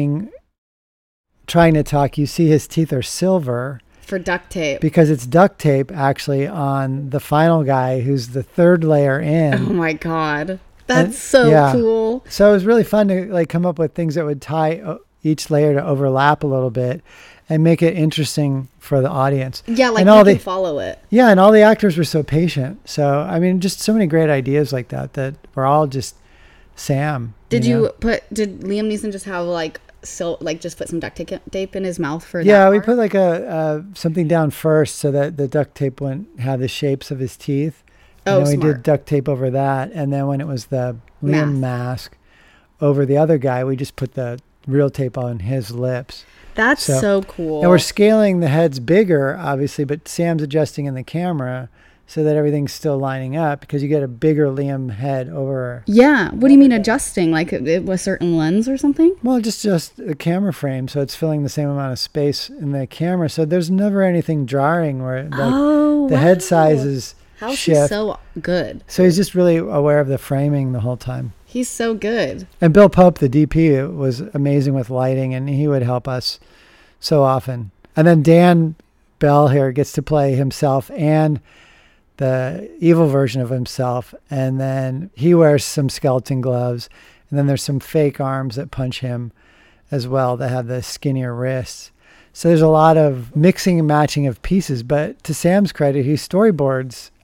trying to talk, you see his teeth are silver. For duct tape. Because it's duct tape, actually, on the final guy who's the third layer in. Oh, my God. That's so cool. So it was really fun to like come up with things that would tie each layer to overlap a little bit and make it interesting for the audience. Yeah, like you can follow it. Yeah, and all the actors were so patient. So, I mean, just so many great ideas like that were all just Sam. Did Liam Neeson just have just put some duct tape in his mouth for that? Yeah, we put like something down first so that the duct tape wouldn't have the shapes of his teeth. And then we did duct tape over that. And then when it was the Liam mask over the other guy, we just put the real tape on his lips. That's so cool. And we're scaling the heads bigger, obviously, but Sam's adjusting in the camera so that everything's still lining up because you get a bigger Liam head over. Yeah. What do you mean adjusting? Like it was a certain lens or something? Well, just a camera frame, so it's filling the same amount of space in the camera. So there's never anything jarring where the head sizes How shift. He's so good. So he's just really aware of the framing the whole time. He's so good. And Bill Pope, the DP, was amazing with lighting, and he would help us so often. And then Dan Bell here gets to play himself and the evil version of himself. And then he wears some skeleton gloves. And then there's some fake arms that punch him as well that have the skinnier wrists. So there's a lot of mixing and matching of pieces. But to Sam's credit, he storyboards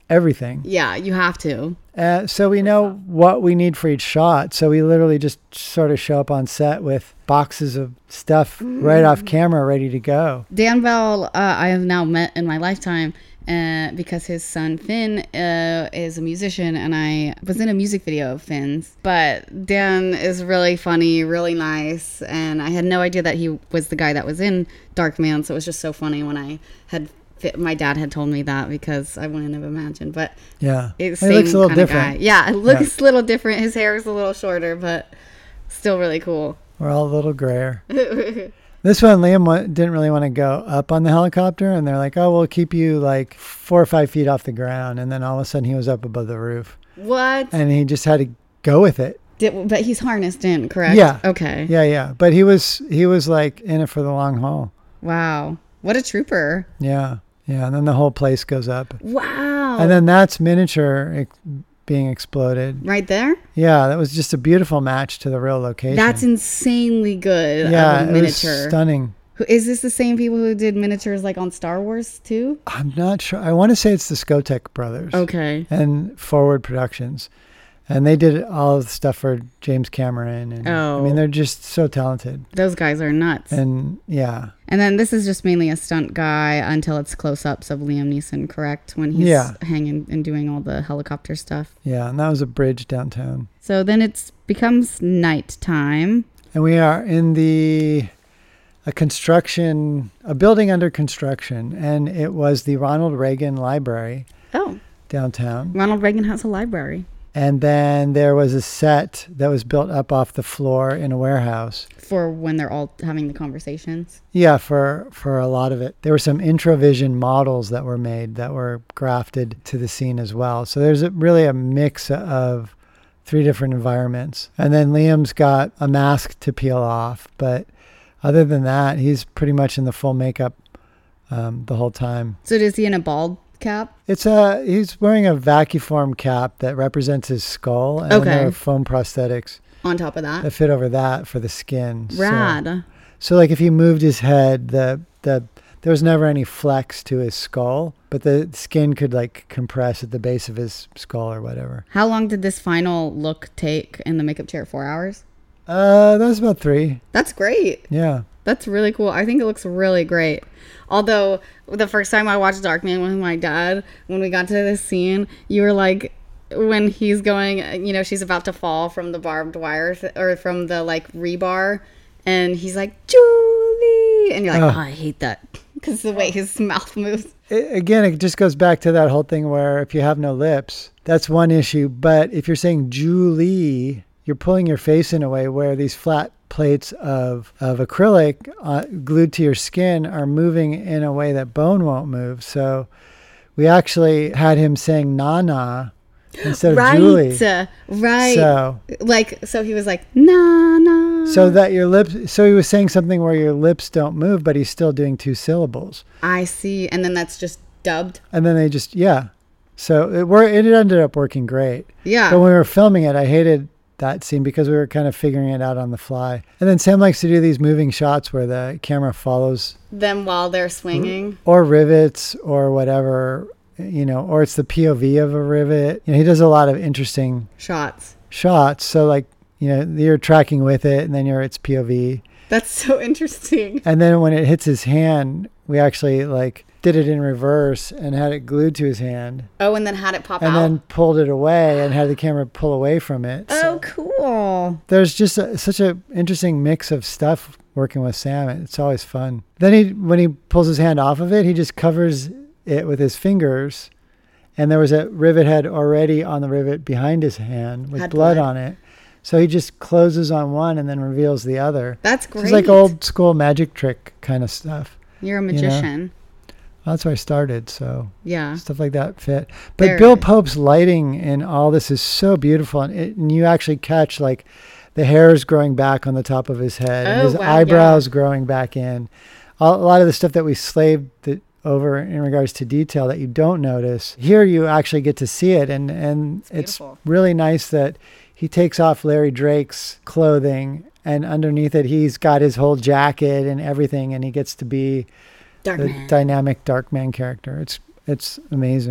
everything. Yeah, you have to. So we know what we need for each shot. So we literally just sort of show up on set with boxes of stuff right off camera, ready to go. Dan Bell, I have now met in my lifetime because his son Finn is a musician, and I was in a music video of Finn's. But Dan is really funny, really nice, and I had no idea that he was the guy that was in Darkman. So it was just so funny when I had. My dad had told me that, because I wouldn't have imagined, but yeah, it looks a little different. Guy. Yeah, it looks a little different. His hair is a little shorter, but still really cool. We're all a little grayer. This one, Liam didn't really want to go up on the helicopter, and they're like, "Oh, we'll keep you like 4 or 5 feet off the ground," and then all of a sudden he was up above the roof. What? And he just had to go with it. But he's harnessed in, correct? Yeah. Okay. Yeah. But he was like in it for the long haul. Wow. What a trooper. Yeah. Yeah, and then the whole place goes up. Wow. And then that's miniature being exploded. Right there? Yeah, that was just a beautiful match to the real location. That's insanely good. Yeah, of a miniature. It was stunning. Is this the same people who did miniatures like on Star Wars too? I'm not sure. I want to say it's the Skotek brothers. Okay. And Forward Productions. And they did all of the stuff for James Cameron. And, I mean, they're just so talented. Those guys are nuts. And yeah. And then this is just mainly a stunt guy until it's close-ups of Liam Neeson, correct? When he's hanging and doing all the helicopter stuff. Yeah, and that was a bridge downtown. So then it becomes nighttime. And we are in a building under construction. And it was the Ronald Reagan Library downtown. Ronald Reagan has a library. And then there was a set that was built up off the floor in a warehouse. For when they're all having the conversations? Yeah, for a lot of it. There were some Introvision models that were made that were grafted to the scene as well. So there's really a mix of 3 different environments. And then Liam's got a mask to peel off. But other than that, he's pretty much in the full makeup the whole time. So is he in a bald cap? He's wearing a vacuform cap that represents his skull, and there are foam prosthetics on top of that fit over that for the skin. Rad. So like if he moved his head, there was never any flex to his skull, but the skin could like compress at the base of his skull or whatever. How long did this final look take in the makeup chair? 4 hours? That was about 3. That's great. Yeah. That's really cool. I think it looks really great. Although the first time I watched Darkman with my dad, when we got to this scene, you were like, when he's going, she's about to fall from the barbed wire or from the like rebar, and he's like, Julie, and you're like, oh I hate that, because the way his mouth moves. It just goes back to that whole thing where if you have no lips, that's one issue. But if you're saying Julie, you're pulling your face in a way where these flat plates of acrylic glued to your skin are moving in a way that bone won't move. So we actually had him saying Nana instead of Julie. Right. So he was like, na. So that your lips, so he was saying something where your lips don't move, but he's still doing 2 syllables. I see. And then that's just dubbed. And then they just, So it ended up working great. Yeah. But when we were filming it, I hated that scene because we were kind of figuring it out on the fly. And then Sam likes to do these moving shots where the camera follows them while they're swinging, or rivets or whatever, or it's the POV of a rivet. He does a lot of interesting shots. So like, you're tracking with it and then it's POV. That's so interesting. And then when it hits his hand, we actually like did it in reverse and had it glued to his hand. Oh, and then had it pop out. And then pulled it away and had the camera pull away from it. Oh, cool. There's just such an interesting mix of stuff working with Sam. It's always fun. Then when he pulls his hand off of it, he just covers it with his fingers. And there was a rivet head already on the rivet behind his hand with blood on it. So he just closes on one and then reveals the other. That's great. It's like old school magic trick kind of stuff. You're a magician. That's where I started, so yeah, stuff like that fit. But Bill Pope's lighting in all this is so beautiful, and you actually catch like the hairs growing back on the top of his head, and his eyebrows growing back in. A lot of the stuff that we slaved over in regards to detail that you don't notice, here you actually get to see it, and it's really nice that he takes off Larry Drake's clothing, and underneath it he's got his whole jacket and everything, and he gets to be the dynamic Darkman character. It's amazing.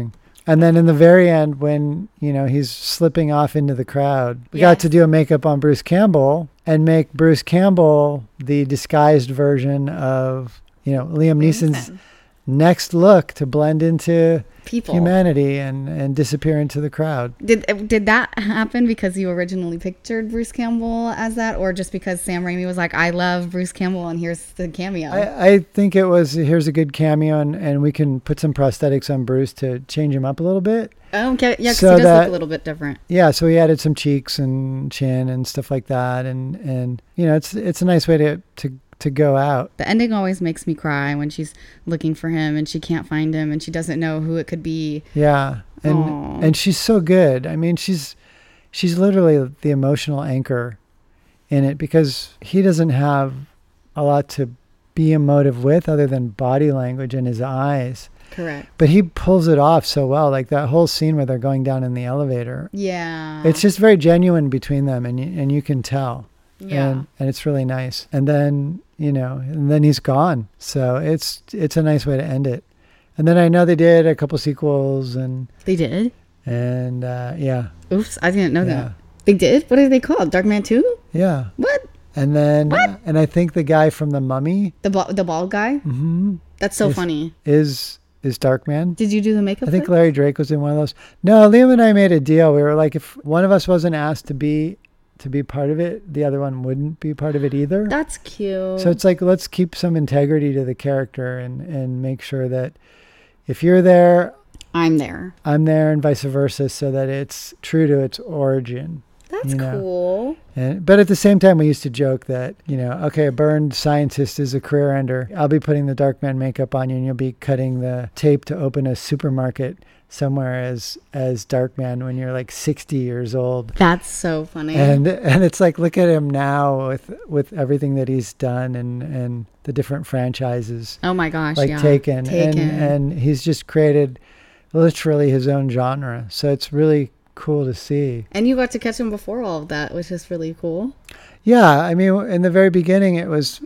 And then in the very end, when, he's slipping off into the crowd, we got to do a makeup on Bruce Campbell and make Bruce Campbell the disguised version of, Liam Neeson's next look to blend into humanity and disappear into the crowd. Did that happen because you originally pictured Bruce Campbell as that, or just because Sam Raimi was like, I love Bruce Campbell and here's the cameo? I think it was, here's a good cameo and we can put some prosthetics on Bruce to change him up a little bit. Oh, okay. Yeah, because he does look a little bit different. Yeah, so we added some cheeks and chin and stuff like that, and it's a nice way to go out. The ending always makes me cry when she's looking for him and she can't find him and she doesn't know who it could be. Yeah, and she's so good. I mean, she's literally the emotional anchor in it because he doesn't have a lot to be emotive with other than body language and his eyes. Correct. But he pulls it off so well, like that whole scene where they're going down in the elevator. Yeah. It's just very genuine between them, and you can tell. Yeah. And it's really nice. And then, and then he's gone. So it's a nice way to end it. And then I know they did a couple sequels and they did. And yeah. Oops, I didn't know that. They did? What are they called? Darkman 2? Yeah. What? And then and I think the guy from The Mummy, the bald guy? Mm-hmm. That's so funny. Is Darkman. Did you do the makeup? I think Larry Drake was in one of those. No, Liam and I made a deal. We were like, if one of us wasn't asked to be part of it, the other one wouldn't be part of it either. That's cute. So it's like, let's keep some integrity to the character and make sure that if you're there, I'm there, and vice versa, so that it's true to its origin. That's cool. But at the same time, we used to joke that, okay, a burned scientist is a career ender. I'll be putting the Darkman makeup on you and you'll be cutting the tape to open a supermarket somewhere as Darkman when you're like 60 years old. That's so funny. And it's like, look at him now with everything that he's done and the different franchises. Oh my gosh, like Taken. And he's just created literally his own genre. So it's really cool to see. And you got to catch him before all of that, which is really cool. Yeah, I mean, in the very beginning, it was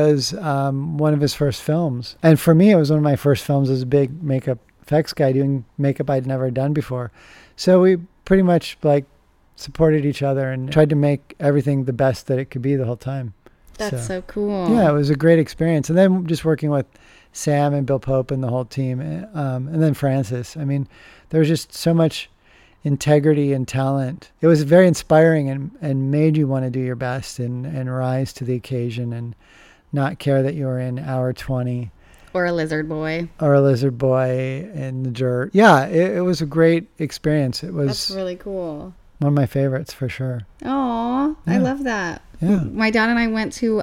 one of his first films, and for me, it was one of my first films as a big makeup effects guy doing makeup I'd never done before. So we pretty much like supported each other and tried to make everything the best that it could be the whole time. That's so cool. Yeah, it was a great experience, and then just working with Sam and Bill Pope and the whole team, and then Francis. I mean, there was just so much integrity and talent. It was very inspiring and made you want to do your best and rise to the occasion and not care that you were in hour 20 or a lizard boy in the dirt. Yeah, it was a great experience. That's really cool. One of my favorites for sure. Oh, yeah. I love that. Yeah. My dad and I went to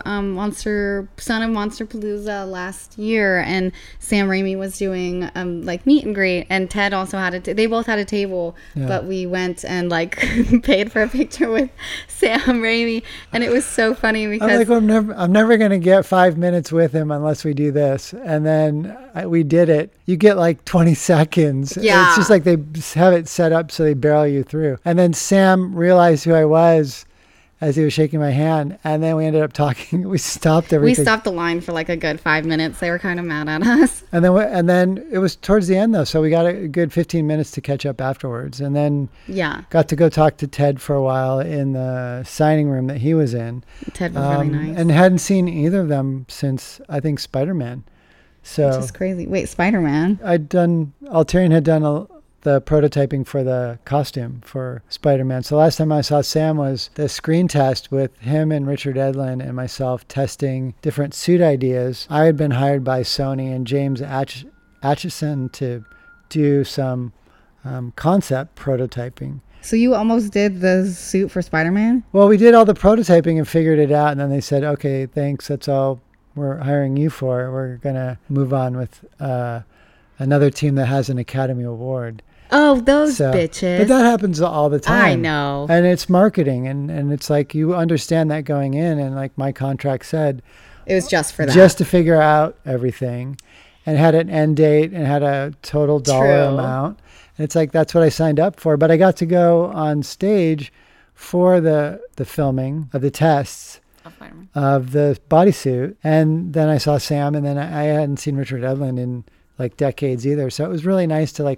Son of Monsterpalooza last year, and Sam Raimi was doing like meet and greet, and Ted also had they both had a table, but we went and like paid for a picture with Sam Raimi, and it was so funny because I'm like, well, I'm never gonna get 5 minutes with him unless we do this, and then we did it. You get like 20 seconds. Yeah, it's just like they have it set up so they barrel you through, and then Sam realized who I was as he was shaking my hand, and then we ended up talking. We stopped everything. We stopped the line for like a good 5 minutes. They were kind of mad at us. And then it was towards the end though, so we got a good 15 minutes to catch up afterwards, and then got to go talk to Ted for a while in the signing room that he was in. Ted was really nice, and hadn't seen either of them since I think Spider-Man. So which is crazy. Wait, Spider-Man? Alterian had done the prototyping for the costume for Spider-Man. So last time I saw Sam was the screen test with him and Richard Edlund and myself testing different suit ideas. I had been hired by Sony and James Atchison to do some concept prototyping. So you almost did the suit for Spider-Man? Well, we did all the prototyping and figured it out, and then they said, okay, thanks, that's all we're hiring you for. We're going to move on with another team that has an Academy Award. Oh, those bitches. But that happens all the time. I know. And it's marketing, and it's like you understand that going in, and like my contract said, it was just for that. Just to figure out everything, and had an end date and had a total dollar amount. And it's like, that's what I signed up for. But I got to go on stage for the filming of the tests of the bodysuit. And then I saw Sam, and then I hadn't seen Richard Edlund in like decades either. So it was really nice to like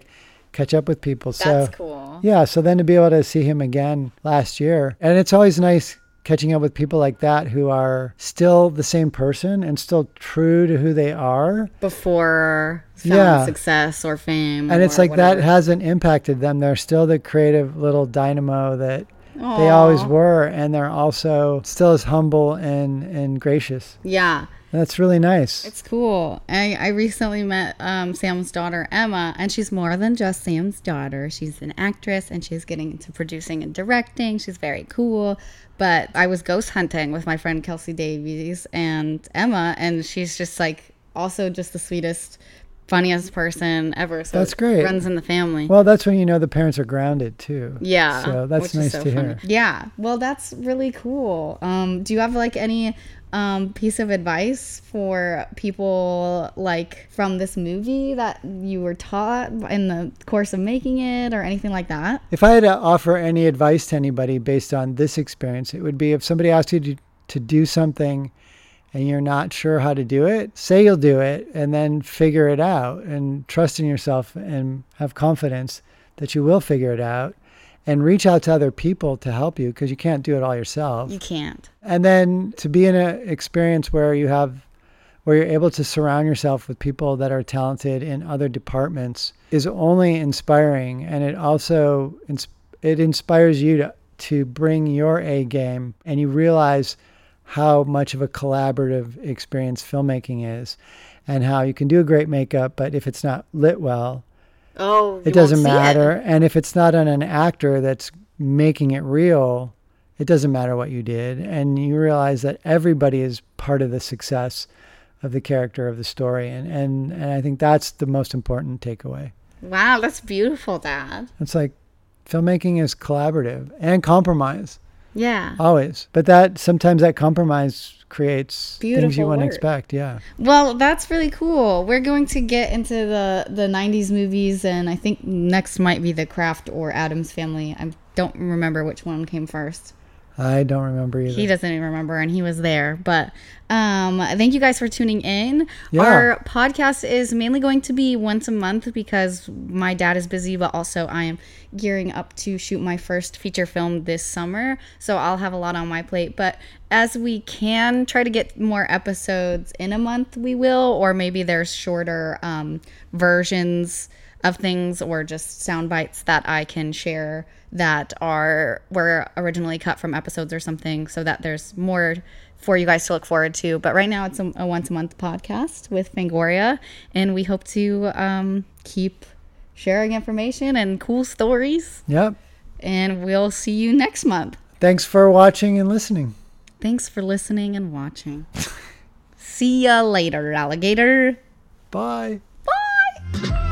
catch up with people. That's cool. Yeah, so then to be able to see him again last year, and it's always nice catching up with people like that who are still the same person and still true to who they are Before film success or fame. And it's like whatever. that hasn't impacted them. They're still the creative little dynamo that they always were, and they're also still as humble and gracious. Yeah. That's really nice. It's cool. I recently met Sam's daughter, Emma, and she's more than just Sam's daughter. She's an actress, and she's getting into producing and directing. She's very cool. But I was ghost hunting with my friend Kelsey Davies and Emma, and she's just like also just the sweetest, funniest person ever. So That's great. It runs in the family. Well, that's when you know the parents are grounded too. Yeah. So that's nice to hear. Yeah. Well, that's really cool. Do you have like any piece of advice for people like from this movie that you were taught in the course of making it or anything like that? If I had to offer any advice to anybody based on this experience, it would be if somebody asked you to do something and you're not sure how to do it, say you'll do it and then figure it out, and trust in yourself and have confidence that you will figure it out, and reach out to other people to help you, because you can't do it all yourself. You can't. And then to be in an experience where you're able to surround yourself with people that are talented in other departments is only inspiring. And it also, it inspires you to bring your A game, and you realize how much of a collaborative experience filmmaking is, and how you can do a great makeup, but if it's not lit well, it doesn't matter. And if it's not on an actor that's making it real, it doesn't matter what you did. And you realize that everybody is part of the success of the character of the story. And I think that's the most important takeaway. Wow, that's beautiful, Dad. It's like filmmaking is collaborative and compromise. Yeah. Always. But sometimes that compromise creates beautiful things you wouldn't work. expect. Yeah. Well, that's really cool. We're going to get into the 90s movies, and I think next might be The Craft or Addams Family. I don't remember which one came first. I don't remember either. He doesn't even remember, and he was there. But thank you guys for tuning in. Yeah. Our podcast is mainly going to be once a month because my dad is busy, but also I am gearing up to shoot my first feature film this summer. So I'll have a lot on my plate. But as we can try to get more episodes in a month, we will. Or maybe there's shorter versions of things or just sound bites that I can share that were originally cut from episodes or something, so that there's more for you guys to look forward to. But right now it's a once a month podcast with Fangoria, and we hope to keep sharing information and cool stories. Yep. And we'll see you next month. Thanks for watching and listening. Thanks for listening and watching. See ya later, alligator. Bye. Bye.